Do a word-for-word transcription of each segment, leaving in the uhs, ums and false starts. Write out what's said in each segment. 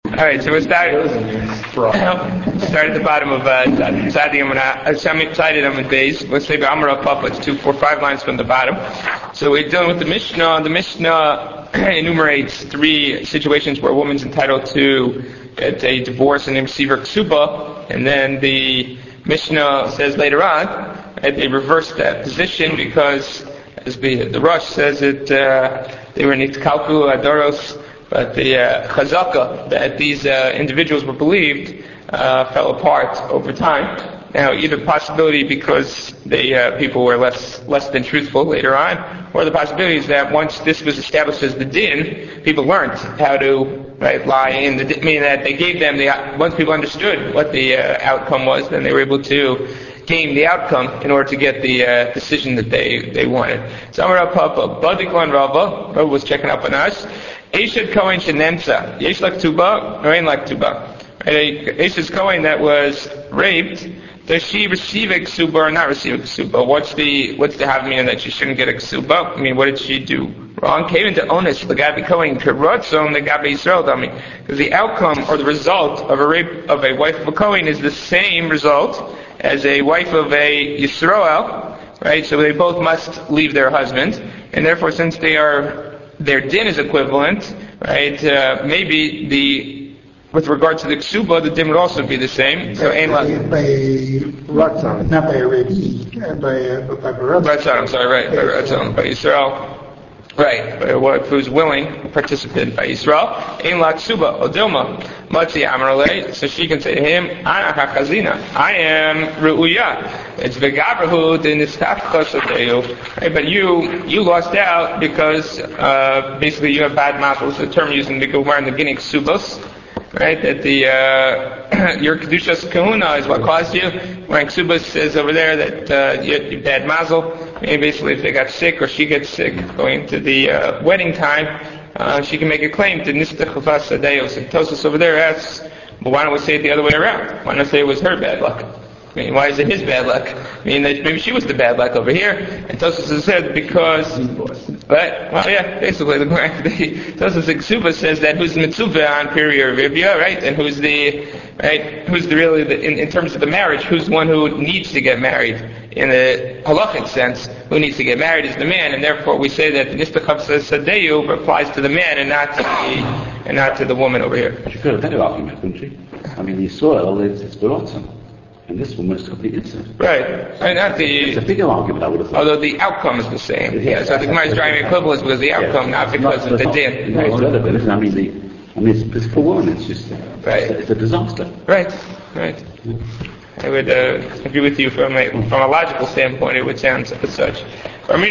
All right, so we'll start, start at the bottom of uh, Tzadi Amud Beis. Let's say Amar Papa, it's two, four, five lines from the bottom. So we're dealing with the Mishnah. The Mishnah enumerates three situations where a woman's entitled to get a divorce and receive her ksuba, and then the Mishnah says later on, right, they reversed that position because, as the, the Rosh says, it uh, they were nitkalku adoros. But the uh, chazaka that these uh, individuals were believed uh, fell apart over time. Now, either possibility because the uh, people were less less than truthful later on, or the possibility is that once this was established as the din, people learned how to right, lie in the din, meaning that they gave them the once people understood what the uh, outcome was, then they were able to game the outcome in order to get the uh, decision that they they wanted. So Amar Papa, Badiklan Rava, Rava was checking up on us. Eshet Kohen Shenemtza, Yesh Lak Tuba, or Ein Lak Tuba. Eshet Kohen that was raped, does she receive a ksuba or not receive a ksuba? What's the what's the havmina that she shouldn't get a ksuba? I mean, what did she do wrong? Came into onus Lagabi Kohen Karotzon Lagabi Yisrael Dami, because the outcome or the result of a rape of a wife of a Kohen is the same result as a wife of a Yisrael, right? So they both must leave their husband, and therefore, since they are their din is equivalent, right? Uh, maybe the with regard to the ksuba, the din would also be the same. So, by, by Ratzon, not by a Rebbe, by by Ratzon. I'm sorry, right? By Ratzon, by Yisrael. Right, but what who's willing to participate by Yisrael? Ein la ksuba odilma matzi amrale. So she can say to him, Ana hachazina, I am ru'uya. It's vegabrahu de nistafcha soteyu. Right, but you you lost out because uh, basically you have bad mouth. The term used in the Gemara in the beginning, ksubos. Right, that the uh, your kedushas kahuna is what caused you. When ksubas says over there that uh, you had bad mazel, meaning basically if they got sick or she gets sick going to the uh, wedding time, uh, she can make a claim to nistachafas sadayos. And Tosas over there asks, well, why don't we say it the other way around? Why not say it was her bad luck? I mean, why is it his bad luck? I mean, that maybe she was the bad luck over here. And Tosas has said because, right? Well, yeah, basically the Tosas Ksuba says that who's the mitzvah on Piri Rivia, right? And who's the right? Who's the really the, in, in terms of the marriage? Who's the one who needs to get married in the halachic sense? Who needs to get married is the man, and therefore we say that the nistachaf sadeyu applies to the man and not to the and not to the woman over here. She could have a better argument, couldn't she? I mean, the soil is it's berotzen. And this woman is completely innocent. Right. And not the, it's a bigger argument, I would have thought. Although the outcome is the same. Yes, yeah, so the Gemara is driving equivalence because the outcome, yes. not because not, of the not, din. No, it's relevant. Listen, I mean, the, I mean, it's, it's for women, it's just, right. it's, a, it's a disaster. Right, right. I would uh, agree with you from a, from a logical standpoint, it would sound as such. So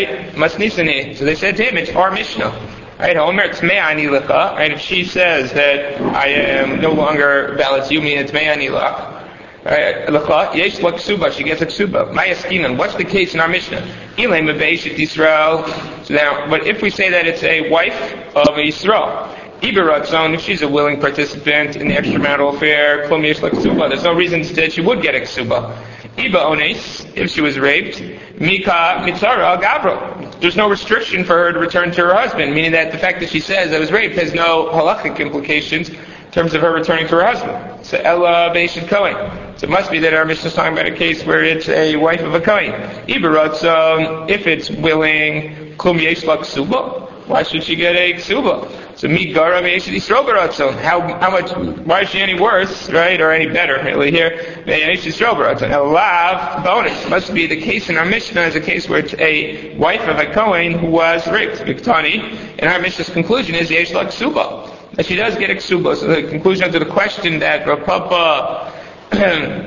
they said to him, it's our Mishnah. Right, right, if she says that I am no longer valid to you, meaning it's me'ani lach. Right, yesh la ksuba, she gets a ksuba. Mayaskinan, what's the case in our Mishnah? Ilay mebeishet Yisrael. So now, but if we say that it's a wife of a Yisrael, Iberatzon, if she's a willing participant in the extramarital affair, klum yesh la ksuba, there's no reason that she would get a ksuba. Iba ones, if she was raped, Mika mitzara gabro. There's no restriction for her to return to her husband, meaning that the fact that she says I was raped has no halachic implications in terms of her returning to her husband. So Ella Beishit Kohen. So it must be that our Mishnah is talking about a case where it's a wife of a Kohen. Iberatzon, if it's willing, klum yesh la ksuba. Why should she get a ksuba? So mi gara me'eshet Yisrael beratzon. How how much? Why is she any worse, right, or any better? Really here, me'eshet Yisrael beratzon. Now, lav bonus must be the case in our Mishnah is a case where it's a wife of a Kohen who was raped. Viktani, and our Mishnah's conclusion is yesh la ksuba. That she does get a ksuba. So the conclusion to the question that Rav Papa uh,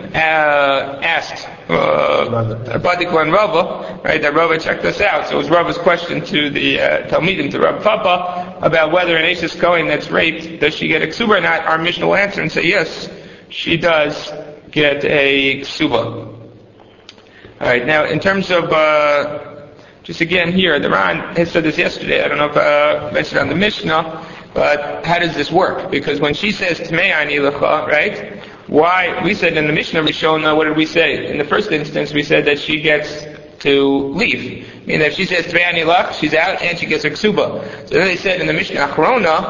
asked uh, Badiklan Rava, right? That Rava checked us out. So it was Rava's question to the uh, Talmidim, to Rav Papa, about whether an Ashes Kohen that's raped, does she get a ksuba or not? Our Mishnah will answer and say yes, she does get a ksuba. All right. Now, in terms of uh, just again here, the Ran has said this yesterday. I don't know if uh, I mentioned on the Mishnah, but how does this work? Because when she says Tmei ani lecha, right? Why, we said in the Mishnah Rishona, what did we say? In the first instance, we said that she gets to leave. I mean, if she says Tmei ani lech, she's out and she gets her ksuba. So then they said in the Mishnah Achrona,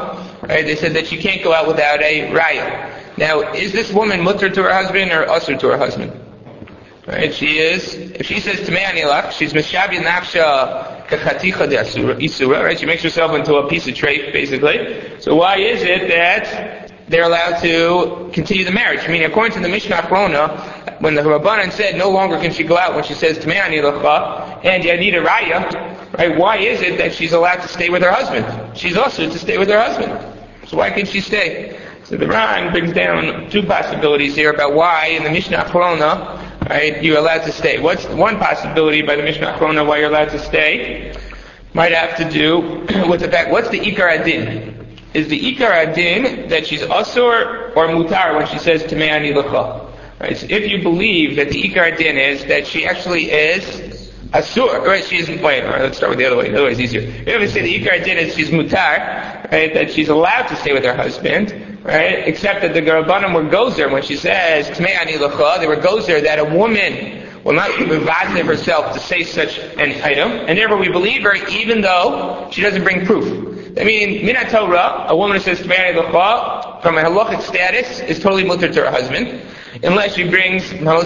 Right? They said that she can't go out without a raya. Now, is this woman mutter to her husband or usher to her husband? Right? She is. If she says Tamei Anilach, she's mishabi nafsha kachaticha de isura. Right? She makes herself into a piece of treif, basically. So why is it that they're allowed to continue the marriage? I mean, according to the Mishnah Achrona, when the Rabbanan said no longer can she go out when she says Tamei Anilach and you need a raya, right? Why is it that she's allowed to stay with her husband? She's also to stay with her husband. So why can't she stay? So the Ran brings down two possibilities here about why in the Mishnah Achrona, right, you're allowed to stay. What's one possibility by the Mishnah Achrona why you're allowed to stay? Might have to do with the fact, what's the Ikar Adin? Is the Ikar Adin that she's Asur or Mutar when she says Tamei Anilach? Right, so if you believe that the Ikar Adin is that she actually is Asur, right, she's, wait, right, let's start with the other way, the other way is easier. If you say the Ikar Adin is she's Mutar, right, that she's allowed to stay with her husband, right, except that the Rabbanim were gozer when she says Tamei Anilach, they were gozer that a woman will not revive herself to say such an item, and therefore we believe her even though she doesn't bring proof. I mean, Minat Torah, a woman who says Tamei Anilach from a halachic status is totally mutter to her husband, unless she brings not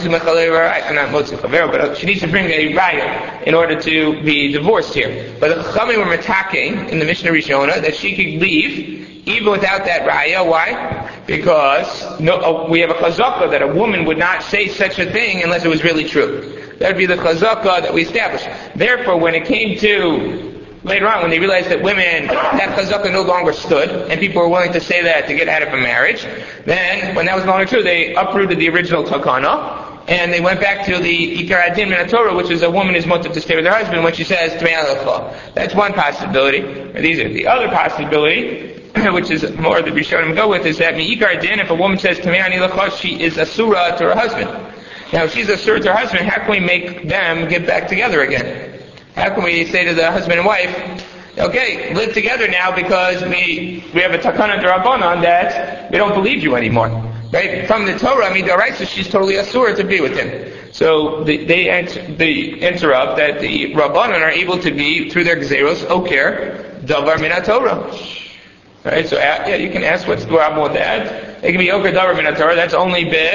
motzi chavera, but she needs to bring a raya in order to be divorced here. But the Chachamim were metaking in the Mishnah Rishona that she could leave even without that raya. Why? Because no, uh, we have a chazakah that a woman would not say such a thing unless it was really true. That would be the chazakah that we established. Therefore, when it came to later on, when they realized that women, that chazakah no longer stood, and people were willing to say that to get out of a marriage, then, when that was no longer true, they uprooted the original takana, and they went back to the Ikar Adin min Torah, which is a woman is motive to stay with her husband when she says Tamei Anilach. That's one possibility. These are the other possibility, which is more that we showed him go with, is that in Ikar Adin, if a woman says Tamei Anilach, she is asura to her husband. Now, if she's asura to her husband, how can we make them get back together again? How can we say to the husband and wife, okay, live together now because we we have a takana d'Rabbanan that we don't believe you anymore, right? From the Torah, I mean, the right, so she's totally asur to be with him. So they they, ent- they interrupt that the Rabbanan are able to be through their gzeros oker davar min Torah, right? So uh, yeah, you can ask what's the problem with that. It can be oker davar min Torah. That's only be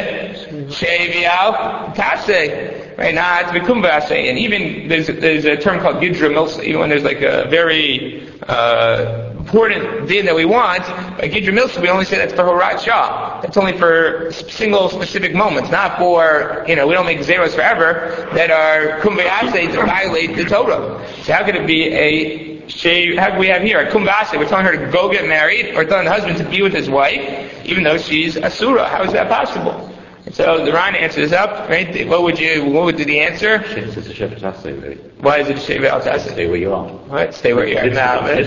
shevial taseh. Right now, it's bekumvase, and even there's there's a term called gidra milsa. Even when there's like a very uh, important din that we want, by gidra milsa, we only say that's for horat shah. That's only for single specific moments, not for, you know, we don't make zeros forever that are kumvase to violate the Torah. So how could it be a she? How do we have here a kumvase? We're telling her to go get married, or telling the husband to be with his wife, even though she's asura. How is that possible? So the Ran answers up, right? What would you? What would be the answer? It's a shevet taseh, right? Why is it a shevet taseh? Stay where you are. What? Stay where you are now. That's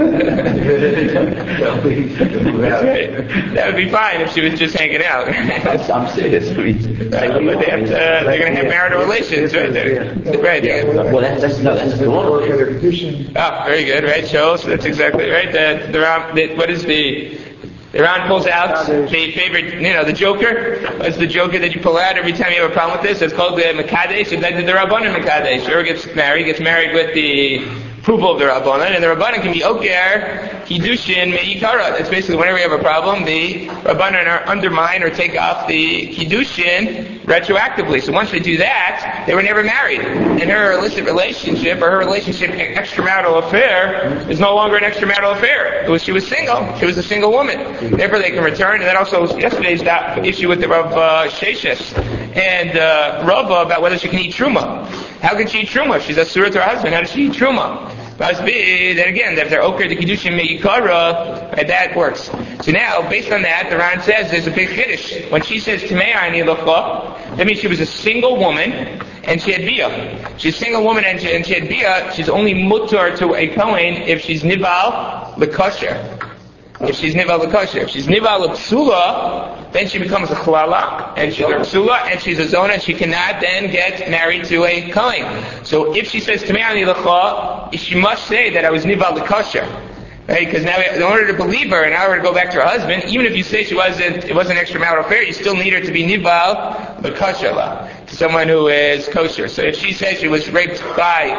right. That would be fine if she was just hanging out. I'm serious. I mean, right, but they have to, they're going to have marital relations, right? There, right. Yeah. Well, that's, that's no, that's the law. Oh, very good, right? Show. So that's exactly right. The, the, the what is the? The Ran pulls out the favorite, you know, the joker. What's the joker that you pull out every time you have a problem with this? It's called the Mekadesh. It's like the Rabbanan Mekadesh. Whoever gets married, gets married with the approval of the Rabbanan. And the Rabbanan can be Oker, Kiddushin, Me'ikara. That's basically whenever you have a problem, the Rabbanan are undermine or take off the Kiddushin retroactively. So once they do that, they were never married. And her illicit relationship, or her relationship, extramarital affair, is no longer an extramarital affair. It was, she was single. She was a single woman. Therefore, they can return. And then also, yesterday's that issue with the Rav uh, Sheshes and uh, Rava about whether she can eat truma. How can she eat truma? She's a surah to her husband. How does she eat truma? Must be that again, if they're okay, the kiddushin meikara, right, that works. So now, based on that, the Ran says there's a big kiddush. When she says Tamei Anilach, that means she was a single woman and she had bia. She's a single woman and she, and she had bia. She's only mutar to a kohen if she's nival lekosher. If she's nival lekosher, if she's nival psula, then she becomes a chalala, and she's a psula, and she's a zona, and she cannot then get married to a kohen. So if she says Tamei Anilach, she must say that I was nival lekosher, right? Because now, in order to believe her, in order to go back to her husband, even if you say she wasn't, it wasn't an extramarital affair, you still need her to be nival lekosher, to someone who is kosher. So if she says she was raped by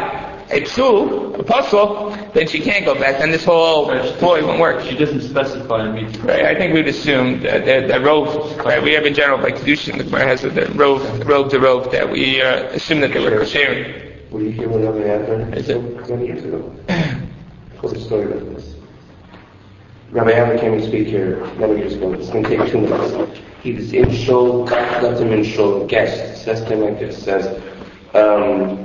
a psul, a puzzle, then she can't go back. Then this whole ploy won't work. She doesn't specify immediately. Right, I think we'd assume that, that, that rove, right, we have in general, like Kedushin, the Gemara has the rove, rove to rove, that we uh, assume that they were sharing. Were you here when Rabbi Adler Is it? many years ago? What's the story about this? Rabbi Adler came to speak here many years ago. It's going to take two minutes. He was in shul, God left him in shul, guest, says to him like this, says, um,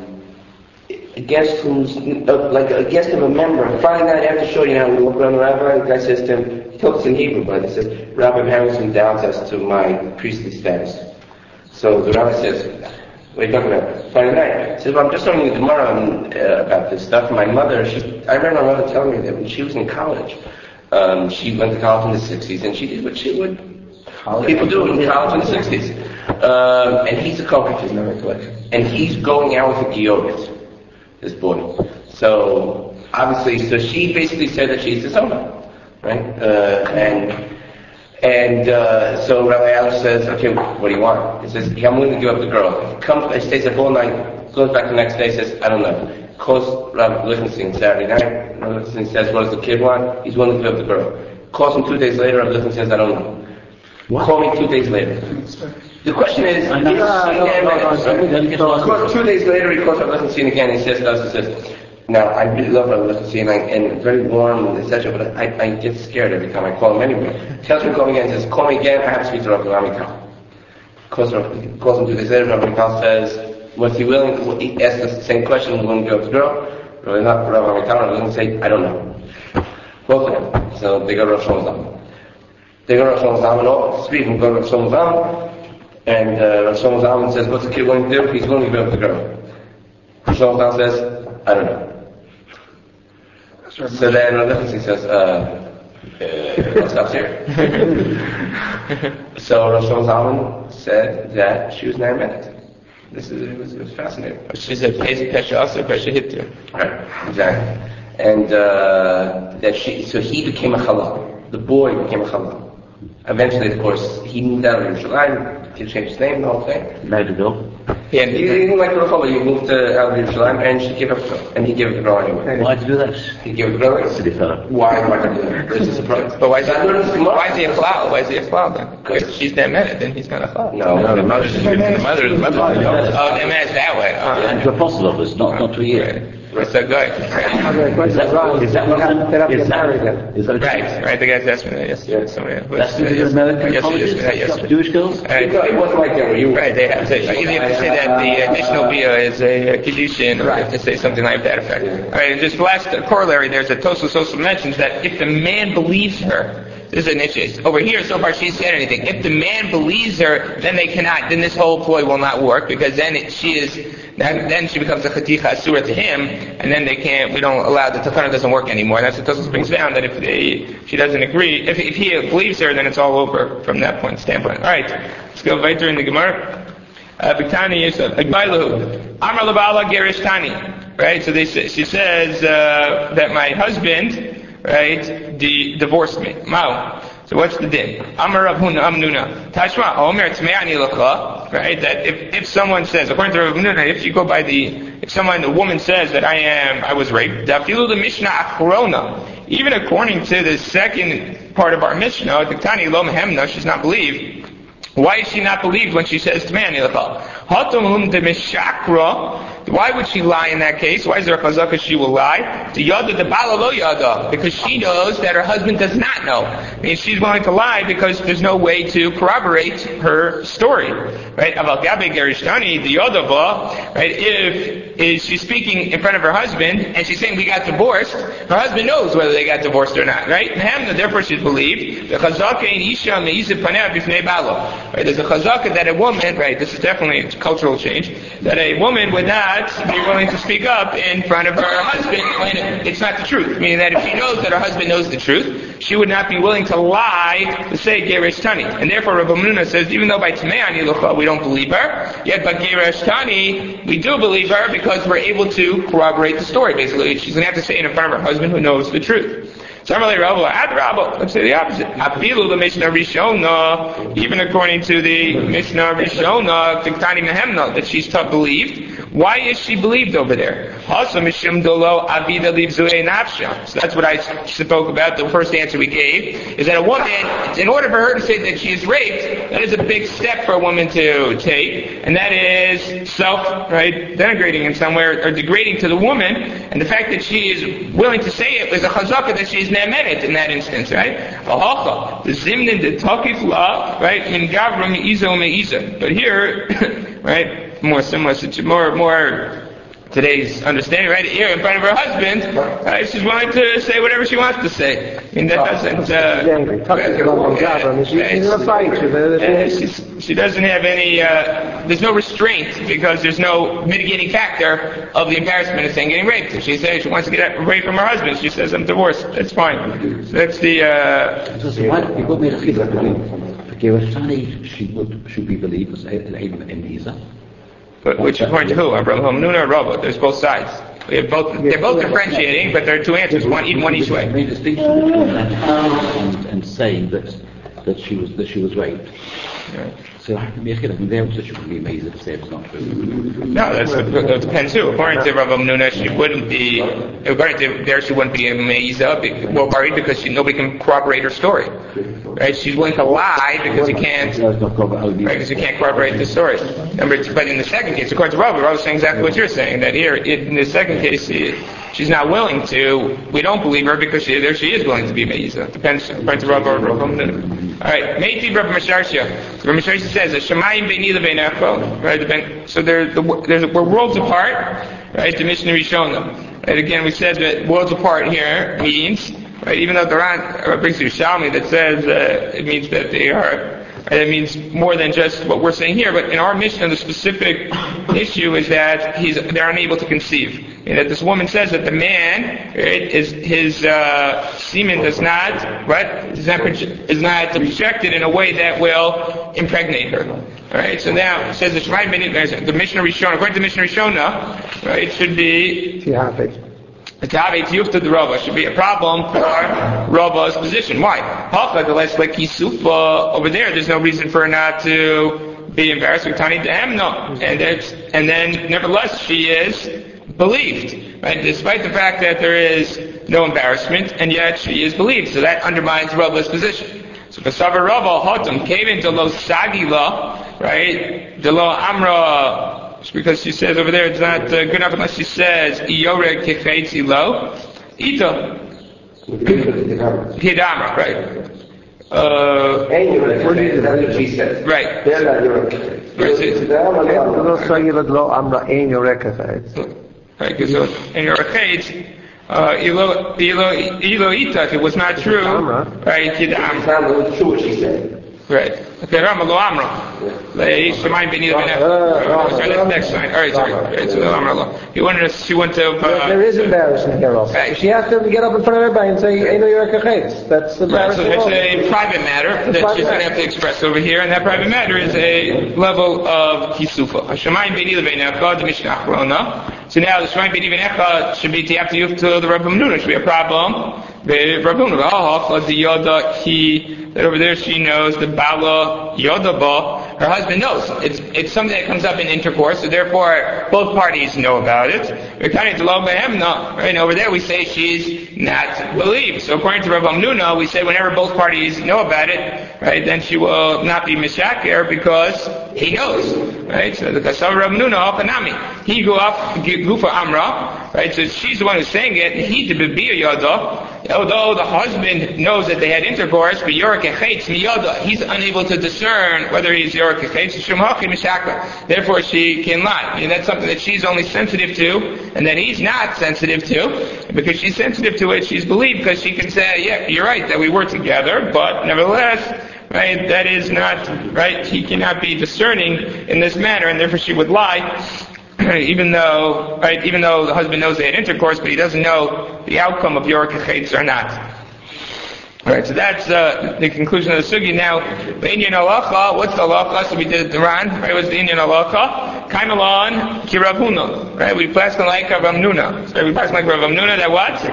a guest who's, uh, like a guest of a member, Friday night after shul, you know, we walk around the rabbi, the guy says to him, he talks in Hebrew, but he says, Rabbi Harrison doubts as to my priestly status. So the rabbi says, what are you talking about? Friday night. He says, well, I'm just learning the Gemara on, uh, about this stuff. My mother, she, I remember my mother telling me that when she was in college, um, she went to college in the sixties, and she did what she would people do in college in the sixties. Um, and he's a coach, his no recollection. And he's going out with a Giorit, this boy. So, obviously, so she basically said that she's his owner, right? Uh, and and uh, so Rabbi Adler says, okay, what do you want? He says, yeah, I'm willing to give up the girl. He comes, he stays up all night, goes back the next day, says, I don't know. Calls Rabbi Lichtenstein Saturday night. Rabbi Lichtenstein says, what does the kid want? He's willing to give up the girl. Calls him two days later, Rabbi Lichtenstein says, I don't know. What? Call me two days later. The question is, I know. is No, she no, no, no, Of course, two days later, he calls Rabbi Lichtenstein again. He says, does, he says, now, I really love Rabbi Lichtenstein, and, and very warm, and et cetera, but I, I get scared every time I call him anyway. Tells me to call me again, says, call me again, I have to speak to Rabbi Amital. Calls, calls him two days later, Rabbi Amital says, was he willing, he asks us the same question, willing to go to the girl? Rabbi Amital, Rabbi Lichtenstein say, I don't know. Both of them. So they go to Rosh Hashanah. They go to Rosh Hashanah, all three of them go to Rosh Hashanah, and uh, Rosh Hashanah says, what's the kid willing to do? He's willing to give up the girl. Rosh Hashanah says, I don't know. So then Rabbi Lichtenstein says, uh, uh, I'll stop here. So Rosh Hashanah said that she was Naamanite. This is, it was, it was fascinating. She said, Pesha Asa, Pesha Hittu. Right, exactly. And uh, that she, so he became a Chalal. The boy became a Chalal. Eventually, of course, he moved out of Yerushalayim, he changed his name, the whole thing. Married a girl? He, he didn't like the Chalal, he moved to, out of Yerushalayim, and she gave up to him. And he gave it the girl anyway. Why did you do that? He gave it the girl Silly fellow. Why? Why did he do that? There's a surprise. But why is, he, why is he a cloud? Why is he a cloud then? Because she's Naamanite, then he's not a cloud. No, No, the mother is the mother is the mother. Oh, Naamanite's that way. Uh, And to apostle of us, not not to you. It's a guy. Is that is that what is that is that Right, right. The guy's asking me that yesterday. So, yeah, That's the yes, American yes, colleges? yes, yes, yes. Jewish girls? Right. It wasn't like that where you were. Right, they have to say, either you have to say that the additional bia is a Kiddushin, or you have to say something like that effect. Alright, and just last corollary, there's a Tosfos also mentions that if the man believes her, this is an issue. Over here, so far, she's said anything. If the man believes her, then they cannot, then this whole ploy will not work, because then it, she is, then, then she becomes a chaticha asura to him, and then they can't, we don't allow, the takana doesn't work anymore. And that's what Tosfos brings down, that if they, she doesn't agree, if, if he believes her, then it's all over from that point standpoint. Alright, let's go weiter in the Gemara. Biktani Yisrael, Agbailahu, Amar Labala Gerish Tani. Right, so they, she says, uh, that my husband, right, de- divorced me. Mao. So what's the din? Amar Rav Huna Amnuna. Tashma Omer Tmeani Lacha. Right, that if, if someone says, according to Rav Huna, if you go by the, if someone, the woman says that I am, I was raped, Dafilu the Mishnah Achrona. Even according to the second part of our Mishnah, the Tani Lo Mehemna, she's not believed. Why is she not believed when she says Tmeani Lacha? Hatumum de Mishakra. Why would she lie in that case? Why is there a chazaka she will lie? The yada the bala lo yada, because she knows that her husband does not know. I mean, she's willing to lie because there's no way to corroborate her story, right? Aval gabe gerishtani the yada va, right? If is she's speaking in front of her husband and she's saying we got divorced, her husband knows whether they got divorced or not, right? Therefore, she's believed. The chazaka in isha meizip paneh b'fnei balo. Right? There's a chazaka that a woman, right? This is definitely a cultural change. That a woman would not be willing to speak up in front of her husband when it's not the truth. Meaning that if she knows that her husband knows the truth, she would not be willing to lie to say Geresh Tani. And therefore Rav Hamnuna says, even though by Tmeani Lucha we don't believe her, yet by Geresh Tani we do believe her because we're able to corroborate the story. Basically, she's going to have to say it in front of her husband who knows the truth. Samalei Rabba, Ad Rabba. Let's say the opposite. Afilu the Mishnah Rishona, even according to the Mishnah Rishona, Tiktani Nehemna, that she's tough believed. Why is she believed over there? Also, Mishim Dolo Avida Livzue Nafsha. So that's what I spoke about. The first answer we gave is that a woman, in order for her to say that she is raped, that is a big step for a woman to take, and that is self, right, denigrating in some way or, or degrading to the woman. And the fact that she is willing to say it is a chazaka that she is ne'emenet in that instance, right? Ahacha, the zimnin the takif la, right, min gavra me'iza me'iza. But here, right, more similar, more more today's understanding, right? Here in front of her husband, right, she's willing to say whatever she wants to say. I mean, that doesn't. Uh, she doesn't have any. Uh, there's no restraint because there's no mitigating factor of the embarrassment of saying getting raped. If she says she wants to get away from her husband, she says I'm divorced. That's fine. So that's the. Uh, should be believed as a But which according to who? Abraham Nuna or Rabba? There's both sides. We have both. They're both differentiating, but there are two answers. One, even one each way. The main distinction between that and, and saying that that she was that she was raped. Right. So I mean, there was should be amazing to say it's not true. No, that's that depends too. According to Rav Nuna, she wouldn't be. According to there, she wouldn't be a meiza. Well, worried because she, nobody can corroborate her story. Right? She's willing to lie because you can't. Right? Because you can't corroborate the story. Number two, but in the second case, according to Rav, Rav is saying exactly what you're saying. That here, in the second case, she, she's not willing to. We don't believe her because she, there she is willing to be meiza. Depends. According to Rav or Rav Nuna. All right, Meiti Rav Masharsha. Rav Masharsha says that Shemayim beini lebeinacho. Right, so there's the, there's we're worlds apart. Right, the Mishnah Rishona. Right, again we said that worlds apart here means right, even though the Quran brings to Shalmi that says uh, it means that they are. Right, it means more than just what we're saying here, but in our Mishnah, the specific issue is that he's they're unable to conceive. And that this woman says that the man, right, is his uh, semen does not, right, is not, is not projected in a way that will impregnate her. Right. So now it says the Shemai Ben the Mishnah Rishona, according to the Mishnah Rishona, right, it should be Tavi Tiyufta the Rava should be a problem for Rava's position. Why? Over there, there's no reason for her not to be embarrassed with Tani Dehem, no. And it's, and then nevertheless she is believed. Right? Despite the fact that there is no embarrassment, and yet she is believed. So that undermines Rava's position. So Kasava Rava Hotam came into Lo Sagila, right? The Lo Amra. Because she says over there it's not uh, good enough unless she says Iyore Kechetzi Lo Ita Hidamra, right? Uh, that's what she says. Right. Right, because in your case, uh, ilo, ilo, ilo ita, if it was not true, right, Hidamra. It was true what she said. Right. Okay, Rama lo Amra. Shemaim ben Yidin ben next line. All right, sorry. Right, so lo Amra lo. He wanted us. She went to. Uh, there is embarrassment here also. Right. She has to get up in front of everybody and say, "I know you're a kachetz." That's embarrassing. Right, so it's a private matter that private she's going to have to express over here, and that private matter is a level of kisufa. Shemaim ben Yidin ben Echa, the Mishnah Achrona. So now the Shemaim ben Yidin ben Echa should be to have to you to the Rav Nuna. Should be a problem. The Rav Nuna. Oh, the Yoda he. That over there she knows the Bala Yodaba, her husband knows. It's it's something that comes up in intercourse, so therefore both parties know about it. Right, over there we say she's not believed. So according to Rav Nuna, we say whenever both parties know about it, right, then she will not be mishaker because he knows. Right? So the Kasar Rav Nuna Okanami. He go up Gufa Amra, right? So she's the one who's saying it, and he the Bibir Yoda. Although the husband knows that they had intercourse, but Yorik Echetz Miyoda, he's unable to discern whether he's Yorik Echetz Shumhaki Mishaka. Therefore she can lie. And that's something that she's only sensitive to, and that he's not sensitive to. Because she's sensitive to it, she's believed, because she can say, yeah, you're right, that we were together, but nevertheless, right, that is not, right, he cannot be discerning in this manner, and therefore she would lie. Even though, right, even though the husband knows they had intercourse, but he doesn't know the outcome of Yorik Echetz or not. Alright, so that's uh, the conclusion of the sugi. Now, the Indian halacha, what's the halacha? So we did the Duran, right? What's the Indian halacha? Kaimalon ki Rav Huna, right? We pass like Rav Nuna. So we pass like Rav Nuna that what?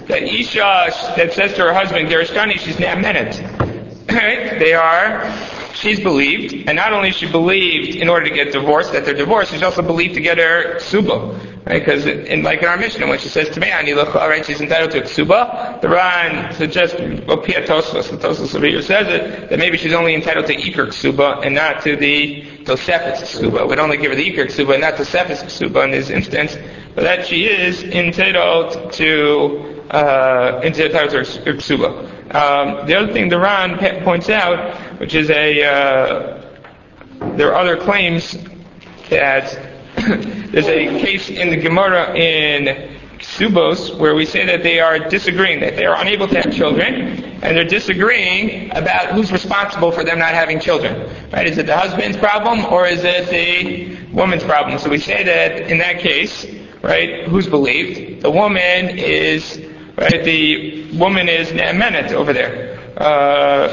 that Isha that says to her husband, Gerishkani, she's Ne'amenet. They are, she's believed, and not only is she believed in order to get divorced, that they're divorced, she's also believed to get her ksuba. Right? Because in, like in our Mishnah, when she says to me, Ani Lucha, right, she's entitled to a ksuba, the Ran suggests, well, Pia Tosfos, the Tosfos over here says it, that maybe she's only entitled to Iker ksuba and not to the Tosefet's ksuba. We'd only give her the Iker ksuba and not Tosefet's ksuba in this instance, but that she is entitled to, uh, entitled to her ksuba. Um, the other thing the Ran points out, which is a, uh, there are other claims that there's a case in the Gemara in Subos where we say that they are disagreeing, that they are unable to have children, and they're disagreeing about who's responsible for them not having children. Right? Is it the husband's problem or is it the woman's problem? So we say that in that case, right, who's believed? The woman is, right, the woman is Ne'amenet over there. Uh,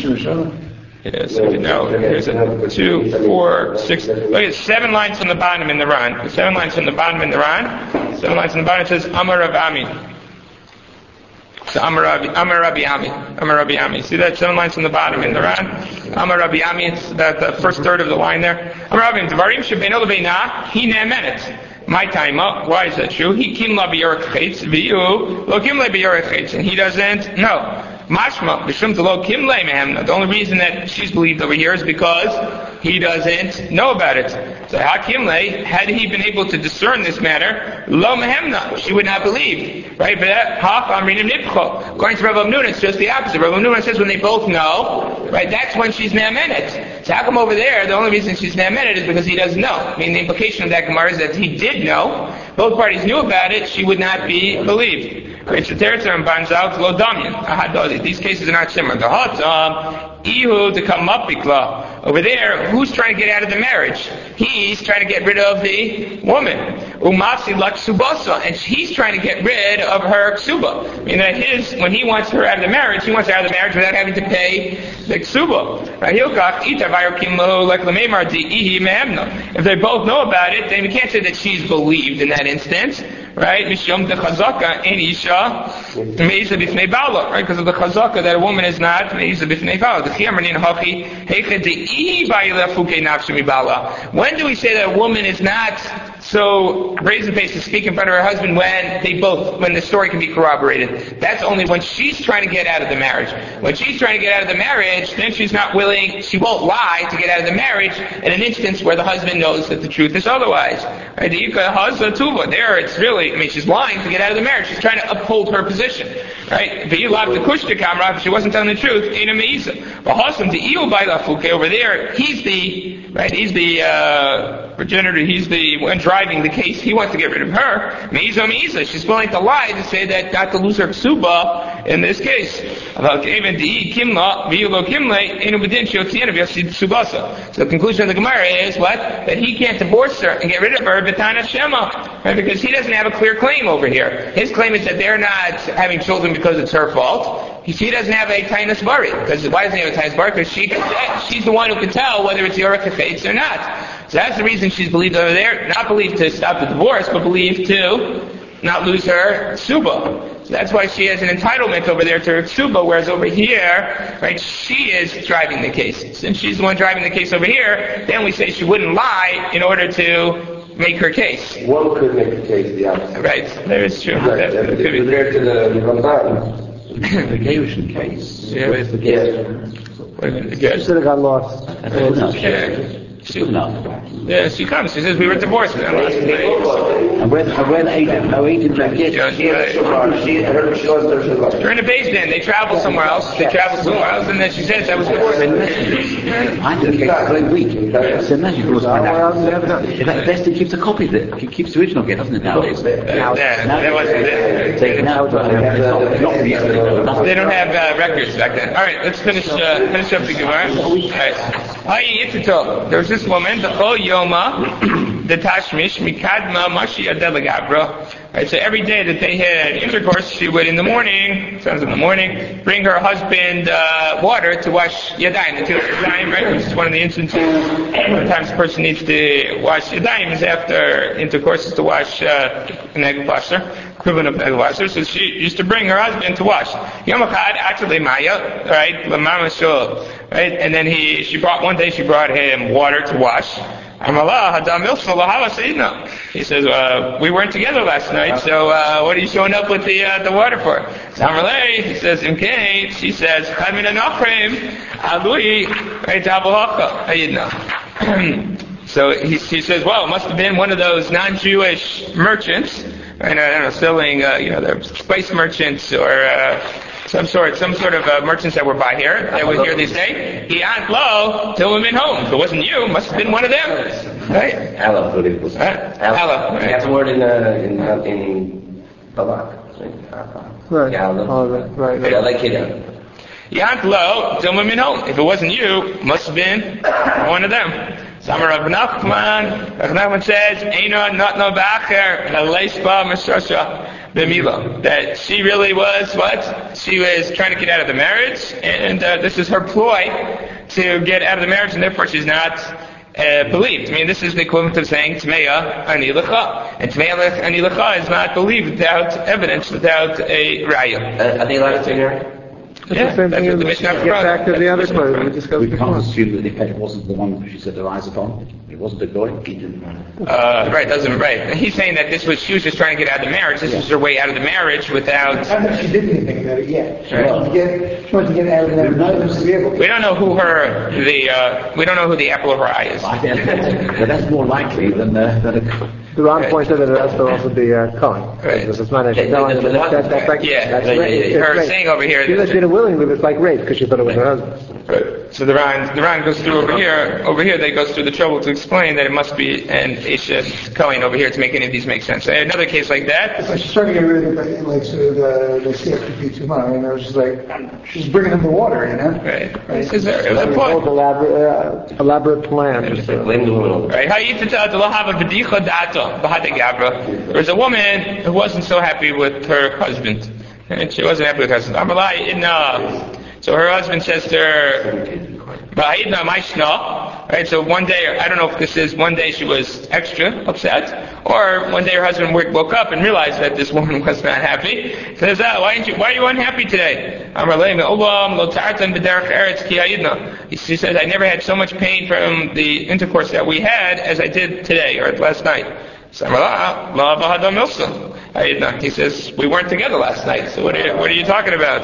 Yes, no, here's a two, four, six, look at seven lines from the bottom in the Ran. Seven lines from the bottom in the Ran. Seven lines from the bottom, it says, Amar Rabbi Ami. So Amar Rabbi, Amar Rabbi Ami. Amar Rabbi Ami. See that? Seven lines from the bottom in the Ran. Amar Rabbi Ami, it's the, the first third of the line there. Amar Rabbi, Dvarim shebeino lebeina, hi ne'amenet. My time up. Why is that true? He kim la b'yorech chetz, v'yu lo kim la b'yorech chetz, and he doesn't know. Mashma, b'shum lo kim le mehemna. The only reason that she's believed over here is because he doesn't know about it. So Hakim le, had he been able to discern this matter, lo mehemna, she would not believe. Right? But that haf amrinim nipcho. According to Rav Amnun, it's just the opposite. Rav Amnun says when they both know, right, that's when she's ne'amenet. So how come over there, the only reason she's ne'amenet is because he doesn't know. I mean, the implication of that Gemara is that he did know, both parties knew about it, she would not be believed. These cases are not similar. The Hatam, Ihu to come up over there, who's trying to get out of the marriage? He's trying to get rid of the woman. Umasi lak subasa, and he's trying to get rid of her ksuba. I mean that his when he wants her out of the marriage, he wants her out of the marriage without having to pay the ksuba. If they both know about it, then we can't say that she's believed in that instance. Right? Mishum de chazaka in isha meisa b'fnei bala. Right? Because of the chazaka that a woman is not meisa b'fnei bala. The chiyamrin hachi heicha de'i ba'ila fuke nafshe mibala. When do we say that a woman is not so brazen faced to speak in front of her husband when they both, when the story can be corroborated? That's only when she's trying to get out of the marriage. When she's trying to get out of the marriage, then she's not willing, she won't lie to get out of the marriage in an instance where the husband knows that the truth is otherwise. Right? There it's really, I mean, she's lying to get out of the marriage. She's trying to uphold her position. Right? If she wasn't telling the truth, over there, he's the, right, he's the, uh, progenitor, he's the one driving the case, he wants to get rid of her. Meiza Meiza, she's willing to lie to say that not to lose her ksuba in this case. So the conclusion of the Gemara is what? That he can't divorce her and get rid of her b'tana shema, right? Because he doesn't have a clear claim over here. His claim is that they're not having children because it's her fault. She doesn't have a tainus bari. Because why doesn't he have a tainus bari? Because she, she's the one who can tell whether it's yorech chetz or not. So that's the reason she's believed over there. Not believed to stop the divorce, but believed to not lose her ksuba. So that's why she has an entitlement over there to her ksuba, whereas over here, right, she is driving the case. Since she's the one driving the case over here, then we say she wouldn't lie in order to make her case. One could make the case the opposite. Right, that is true. Right, that, that that, could be compared to the Ramban. The Gerushin case. Yeah. Where's the case? She should have got lost. That's good enough. Yeah. It's good enough. Yeah, she comes. She says we were divorced. And when, and when Aiden, no Aiden don't get Yeah, She had a shulchan. She heard she lost her shulchan. They're in a base then. They travel somewhere else. They travel somewhere else, and then she says I was divorced. I did the case very weak. So imagine you find out. In fact, Best keeps a copy of it. He keeps the original again, doesn't it, nowadays? Uh, yeah, that wasn't it. Take it now. They don't have uh, records back then. All right, let's finish uh, finish up the Gemara. All right. There was this woman, the Chol Yoma, the Tashmish, Mikadma, Mashia Delegabra. Right, so every day that they had intercourse, she would in the morning, sounds in the morning, bring her husband uh, water to wash Yadayim, the Yadayim, right? Which is one of the instances where times a person needs to wash Yadayim is after intercourse is to wash uh, an egg plaster. equivalent of the washer. So she used to bring her husband to wash. Yom Echad, actually Maya, right? Lamama Shul, right? And then he, she brought, one day she brought him water to wash. He says, uh, we weren't together last night, so uh, what are you showing up with the uh, the water for? He says, Imkei, she says, so he, he says, well, it must have been one of those non-Jewish merchants, right, I don't know, selling, uh, you know, the spice merchants or uh, some sort, some sort of uh, merchants that were by here, that were here this day. He asked low till women home. If it wasn't you, it must have been one of them, right? Allah, what it was. Right? Allah, right? That's a word in uh, in uh, in Balak. Right. Yeah, Oh, right, right, right. I like it. Yant lo till women home. If it wasn't you, it must have been one of them. Samar Rav Nachman, Rav Nachman says, Eina not no bacher, leispa mishasha b'mila. That she really was what? She was trying to get out of the marriage, and uh, this is her ploy to get out of the marriage, and therefore she's not uh, believed. I mean, this is the equivalent of saying Tmeya ani lecha, and Tmeya ani lecha is not believed without evidence, without a raya. Uh, are they allowed to hear? Yeah, Same that's thing what the as- Mishnah get back to the other part we We discussed can't before. assume that if it wasn't the one she set her eyes upon, it wasn't a goy. He didn't know. Uh, right, doesn't right. And he's saying that this was she was just trying to get out of the marriage. This was her way out of the marriage without. Not that she did anything about it yet. She Right. wanted to get, she wanted to get out of that, not to be able to. We don't know who her the uh, we don't know who the apple of her eye is. I think but that's more likely than uh, than a. The Ron Right. pointed that it has to also be uh, Cohen. Right. Because it's managed. Yeah, No, the- the- that, that, that's like, Yeah. that's Yeah, yeah, rape. yeah. It's Her rape. saying over here. She that- did it willingly, but it's like rape because she thought it was her husband. Right. So the Ran, the Ran goes through over here. Over here, they goes through the trouble to explain that it must be an Isha Cohen over here to make any of these make sense. So another case like that. It's like she's trying to get rid of it, but like, so the, the C F P P too much, and I was just like, she's bringing him the water, you know? Right. This is a, it was a It's point. an elaborate, uh, elaborate plan. Just like blame the woman over. Right. There was a woman who wasn't so happy with her husband, and she wasn't happy with her husband. So her husband says to her, right? So one day, I don't know if this is one day she was extra upset, or one day her husband woke up and realized that this woman was not happy. He says, ah, why aren't you? Why are you unhappy today? She says, I never had so much pain from the intercourse that we had as I did today or last night. He says, we weren't together last night, so what are you, what are you talking about?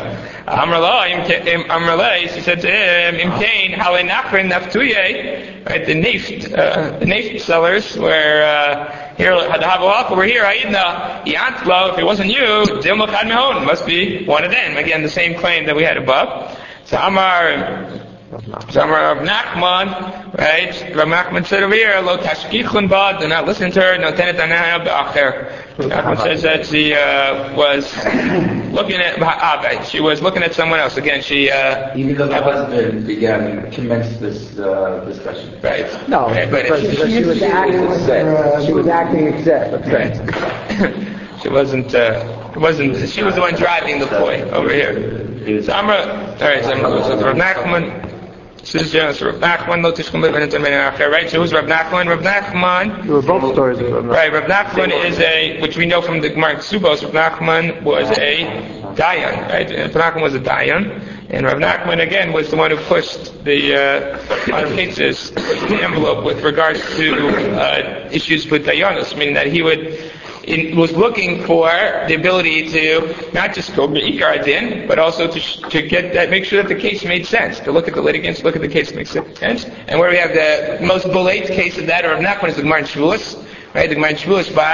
She said to him, Imkain, Halenachrin Naftuye, right, the Neft, uh, the Neft sellers were, uh, here, we're here, Aidna, Yantlo, if it wasn't you, Dilmachad Mehon, must be one of them. Again, the same claim that we had above. So Amar, So Rav Nachman, right? Rav Nachman said over here, "Lo tashkichun ba," do not listen to her. No tenet anaya be'acher. Nachman says that she uh, was looking at ah, she was looking at someone else. Again, she uh, Even though the husband began commenced this uh, discussion. right. No, right, but because she, she, she was acting. She was acting exact. right. She wasn't. Uh, wasn't. She was the one driving the ploy over here. So Amra, all right. So, so Rav Nachman. This is just Rav Nachman. Lo tishkum living into right. So who's Rav Nachman? Rav Nachman. There were both stories of Rav Nachman. Right. Rav Nachman is a, which we know from the Gemara Ksubos. Rav Nachman was a dayan. Right. Rav Nachman was a dayan, and Rav Nachman again was the one who pushed the uh, on cases, pushed the envelope with regards to uh, issues with dayanos, meaning that he would. In, was looking for the ability to not just go be'ikar adin, but also to to get that, make sure that the case made sense. To look at the litigants, look at the case that makes sense. And where we have the most bullet case of that, or of Nachman, is the Gemara in Shavuos, right? The Gemara in Shavuos by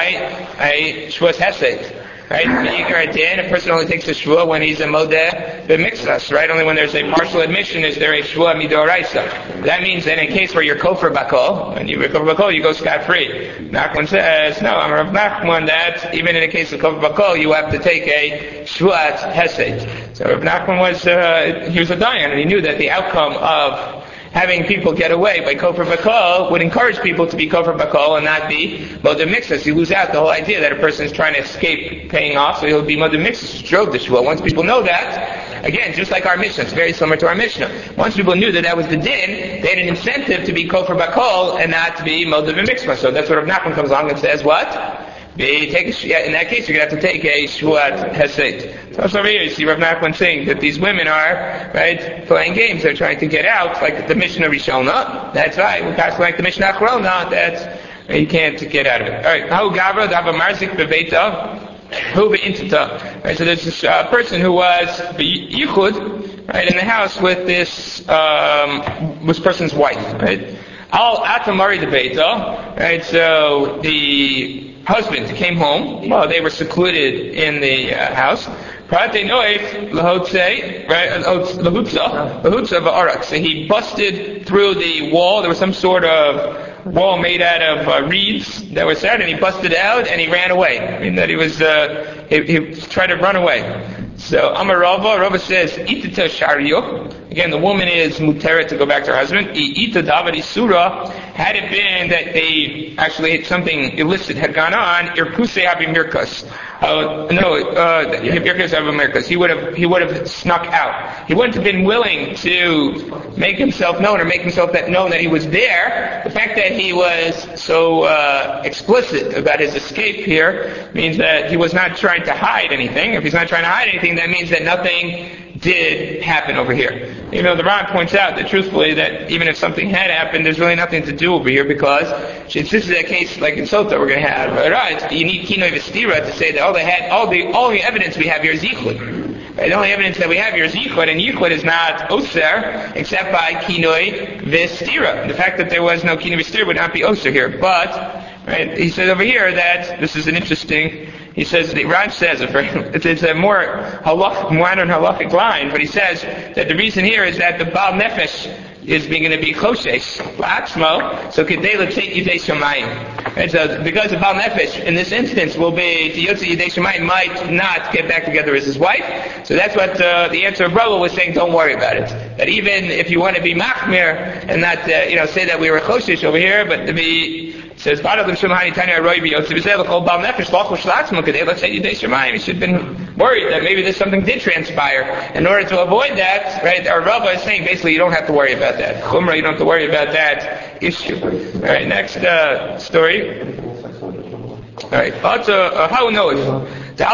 a Shavuos Hesed. Right? Be'ikar adin, a person only takes a shvuah when he's a modeh b'mixas, right? Only when there's a partial admission is there a shvuah midoraisa. That means that in a case where you're kofar bakol, when you kofar bakol, you go scot-free. Nachman says, no, I'm Rav Nachman, that even in a case of kofar bakol, you have to take a shvuat hesed. So Rav Nachman was, uh, he was a dayan, and he knew that the outcome of having people get away by kofar bakol would encourage people to be kofar bakol and not be modeh mixas. You lose out the whole idea that a person is trying to escape paying off, so he'll be modeh mixas, which drove the shvuah. Once people know that, again, just like our Mishnah, it's very similar to our Mishnah. Once people knew that that was the din, they had an incentive to be kofar bakol and not to be modeh mixas. So that's what Rav Nachman comes along and says, what? They take a, yeah, in that case, you're going to have to take a Shvuat Hesed. So also over here, you see Rav Nachman saying that these women are, right, playing games. They're trying to get out, like the Mishnah Rishona. That's right. We're passing like the Mishnah Achrona. That's, you can't get out of it. Alright, How Gavra, Dava Marzik Bebeita, Hu Be'intata. Right, so there's this uh, person who was Yichud, right, in the house with this, um, this person's wife, right? Al Atamari the Beita, right, so the husband came home. Well, they were secluded in the uh, house. Prate Noef Lahotze, right? Lahutza, Lahutza Va'arak. So he busted through the wall. There was some sort of wall made out of uh, reeds that was set, and he busted out and he ran away. I mean that he was uh, he, he tried to run away. So Amar Rava, Rava says, Itita Shariyo. Again, the woman is muteret to go back to her husband. Ita Davadi Surah. Had it been that they actually had something illicit had gone on, Irkuse Abimirkas. Uh, no, uh, Irkuse Abimirkas. He would have he would have snuck out. He wouldn't have been willing to make himself known or make himself that known that he was there. The fact that he was so uh, explicit about his escape here means that he was not trying to hide anything. If he's not trying to hide anything, that means that nothing did happen over here. You know, the Ran points out that truthfully that even if something had happened, there's really nothing to do over here because since this is a case like in Sota we're going to have, right? You need Kinoi Vestira to say that all they had, all the all the evidence we have here is Yichud. Right? The only evidence that we have here is Yichud, and Yichud is not Oser except by Kinoi Vestira. The fact that there was no Kinoi Vestira would not be Oser here, but right? He says over here that this is an interesting. He says the Rav says it's a more halach, modern halachic line, but he says that the reason here is that the Baal Nefesh is being going to be choshesh la'atzmo, so kedei l'tzeit yidei shamayim. And so because the Baal Nefesh in this instance will be the Yotze Yidei Shamayim might not get back together as his wife. So that's what uh, the answer of Rava was saying. Don't worry about it. That even if you want to be machmir and not uh, you know say that we were choshesh over here, but to be says, you should have been worried that maybe this something did transpire. In order to avoid that, right, our Rava is saying basically you don't have to worry about that. Chumrah, you don't have to worry about that issue. Alright, next uh, story. Alright, how knows?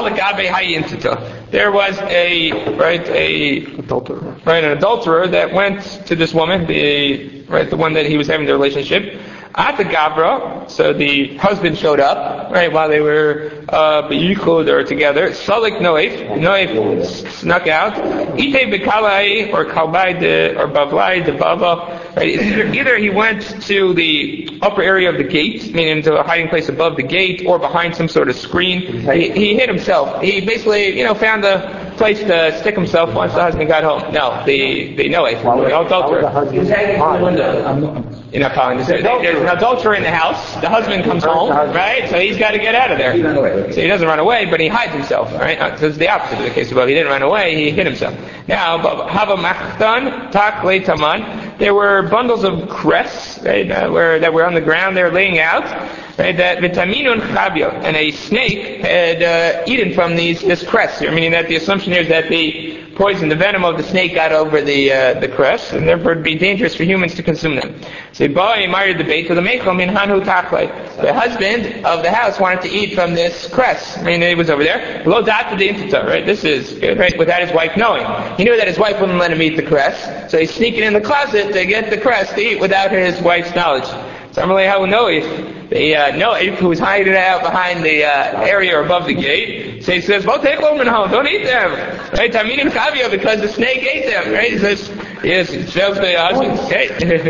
There was a right a adulterer. Right, an adulterer that went to this woman, the right the one that he was having the relationship. At the Gavra, so the husband showed up, right, while they were uh B'yichud or together. Salik Noef, Noef snuck out. Ite B'kalai or Kalbai de or Bavlai de Bava. Right, either, either he went to the upper area of the gate, meaning to a hiding place above the gate, or behind some sort of screen. He, he hid himself. He basically, you know, found a place to stick himself once the husband got home. No, the the Noef, the adulterer. You're not following this. There's an adulterer in the house. The husband comes home, right? So he's got to get out of there. So he doesn't run away, but he hides himself, right? So it's the opposite of the case above. He didn't run away, he hid himself. Now, Hava Machtan, Tak Le Taman, there were bundles of cress, right, that were, that were on the ground, they were laying out, right, that Vitaminun Chabio, and a snake had uh, eaten from these, this cress here, meaning that the assumption here is that the poison, the venom of the snake got over the uh, the cress, and therefore it would be dangerous for humans to consume them. So he married the bait to the mechom in Hanhu Taklai. The husband of the house wanted to eat from this cress. I mean, he was over there. Lo data the intita, right? This is right without his wife knowing. He knew that his wife wouldn't let him eat the cress, so he's sneaking in the closet to get the cress to eat without his wife's knowledge. So I'm really how we know if the uh, Noef, who was hiding out behind the uh, area or above the gate, so he says, "Well, take them home. Don't eat them." Right? Taminim Kavio, because the snake ate them. Right? He says, "Yes, it tells the husband." Okay.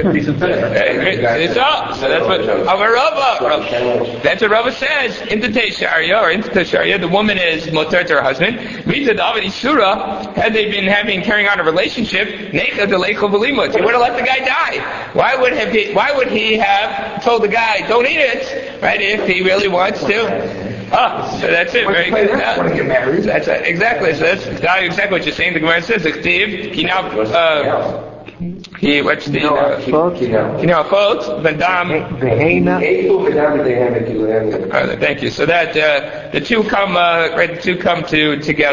So, so that's what Rava. That's what Rava says. Into Tesharia or into Tesharia, the woman is moter to her husband. Mita David Isura, had they been having carrying on a relationship, Necha de Leichel Velimut, he would have let the guy die. Why would have he? Why would he have told the guy, "Don't eat it," right? If he really wants to. Ah, so that's it. Very good. I want to get married. That's uh, exactly. So that's exactly what you're saying. The Gemara says, "Steve, he now, uh, he what's the he now quotes Vandam Thank you. So that uh, the two come uh, right. The two come to together.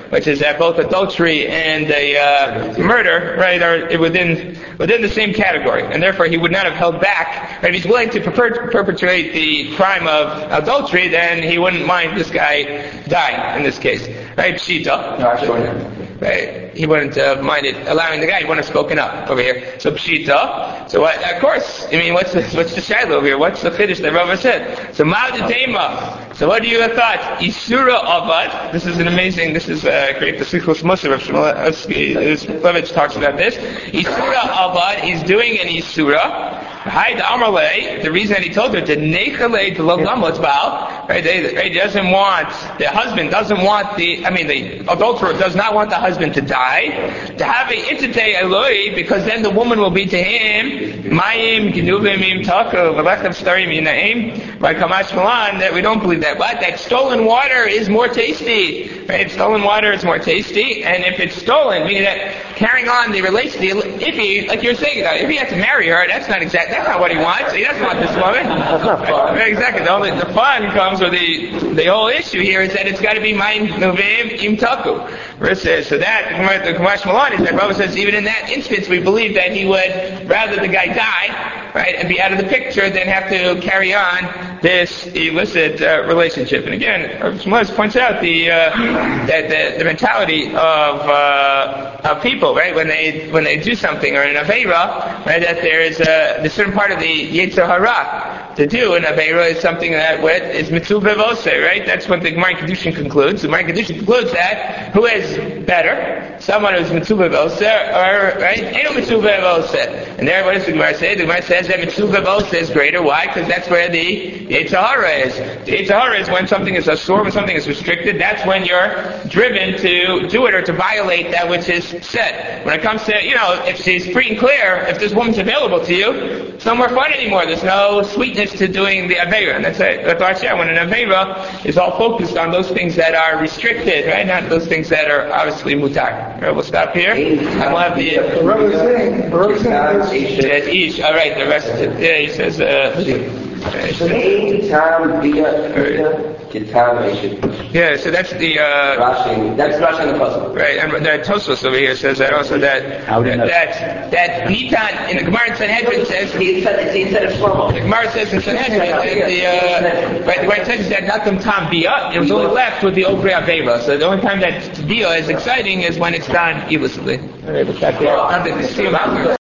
which is that both adultery and a uh, murder, right, are within within the same category, and therefore he would not have held back. Right? If he's willing to perpet- perpetrate the crime of adultery, then he wouldn't mind this guy dying in this case, right? Pshita. No, actually, Right. He wouldn't have minded allowing the guy. He wouldn't have spoken up over here. So pshita. So what, of course, I mean, what's the what's the shiloh over here? What's the finish that Rava said? So ma'adetema. So what do you have thought? Isura avad. This is an amazing. This is uh, great. The Sichos Musar of Shmulevitch talks about this. Isura avad. He's doing an isura. Hide Amarle, the reason that he told her to nechale to love baal, right? They, right? He doesn't want, the husband doesn't want the, I mean, the adulterer does not want the husband to die. To have a itite eloi, because then the woman will be to him, mayim ginuvim im taku, v'lechem starim yinaim, by Kamash Malan, that we don't believe that. But that stolen water is more tasty, right? Stolen water is more tasty, and if it's stolen, meaning that carrying on the relation, if he, like you're saying, if he has to marry her, that's not exactly, that's not what he wants. He doesn't want this woman. That's not fun. Right, exactly. The, only, the fun comes with the the whole issue here is that it's got to be mein nuvim im taku. Versus, so that the Kamash Malan is that Rava says even in that instance we believe that he would rather the guy die, right, and be out of the picture than have to carry on this illicit uh, relationship. And again, Shmuel points out the uh, that the, the mentality of uh, of people, right, when they when they do something or in an aveira, right, that there is a the certain part of the Yetzer Hara to do an aveira is something that what is mitzvah v'oseh, right? That's what the Gemara in Kedushin concludes. The Gemara in Kedushin concludes that who is better, someone who's mitzvah v'oseh or right, ain't mitzvah v'oseh. And there, what does the Gemara say? The Gemara says that mitzvah v'oseh is greater. Why? Because that's where the Yetzer Hara is. The Yetzer Hara is when something is asur, when something is restricted. That's when you're driven to do it or to violate that which is said. When it comes to, you know, if she's free and clear, if this woman's available to you, it's no more fun anymore. There's no sweetness to doing the Aveira. And that's it. That's why I say when an Aveira is all focused on those things that are restricted, right? Not those things that are obviously mutar. Right, we'll stop here. And we'll have the... The Rebbe is saying, the Rebbe is saying That each, all right, the rest of it. Yeah, he says... Uh, yeah, so that's the uh, Rashi. That's Rashi in the puzzle. right, and the Tosfos over here says that also that that that Nitan in the Gemara in Sanhedrin says He said it's instead of Shlomo. the Gemara says in Sanhedrin that the uh, right the Gemara says that Natam Tam Bia, it was only left with the Obrei Aveva. So the only time that Bia is exciting is when it's done illicitly. All right, we'll stop there.